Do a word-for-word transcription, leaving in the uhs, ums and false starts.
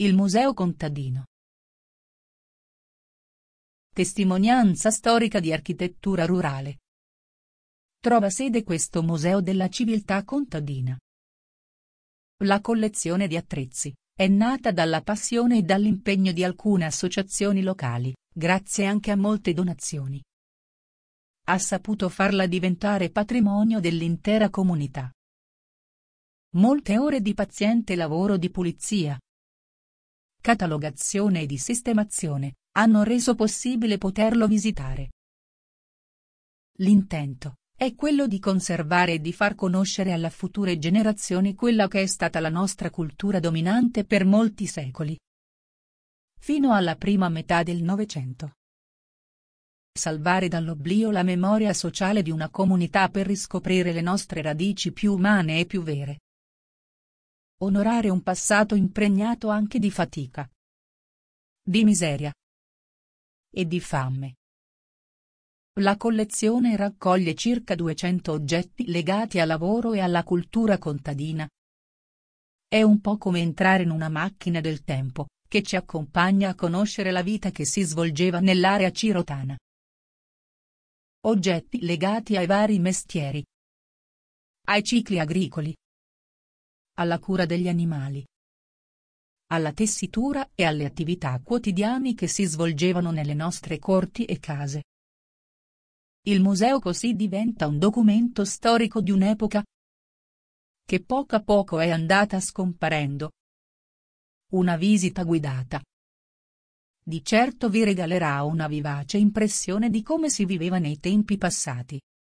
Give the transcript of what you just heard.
Il Museo Contadino. Testimonianza storica di architettura rurale. Trova sede questo Museo della civiltà contadina. La collezione di attrezzi è nata dalla passione e dall'impegno di alcune associazioni locali, grazie anche a molte donazioni. Ha saputo farla diventare patrimonio dell'intera comunità. Molte ore di paziente lavoro di pulizia, catalogazione e di sistemazione hanno reso possibile poterlo visitare. L'intento è quello di conservare e di far conoscere alle future generazioni quella che è stata la nostra cultura dominante per molti secoli, fino alla prima metà del Novecento. Salvare dall'oblio la memoria sociale di una comunità per riscoprire le nostre radici più umane e più vere. Onorare un passato impregnato anche di fatica, di miseria e di fame. La collezione raccoglie circa duecento oggetti legati al lavoro e alla cultura contadina. È un po' come entrare in una macchina del tempo, che ci accompagna a conoscere la vita che si svolgeva nell'area cirotana. Oggetti legati ai vari mestieri, ai cicli agricoli, alla cura degli animali, alla tessitura e alle attività quotidiane che si svolgevano nelle nostre corti e case. Il museo così diventa un documento storico di un'epoca che poco a poco è andata scomparendo. Una visita guidata di certo vi regalerà una vivace impressione di come si viveva nei tempi passati.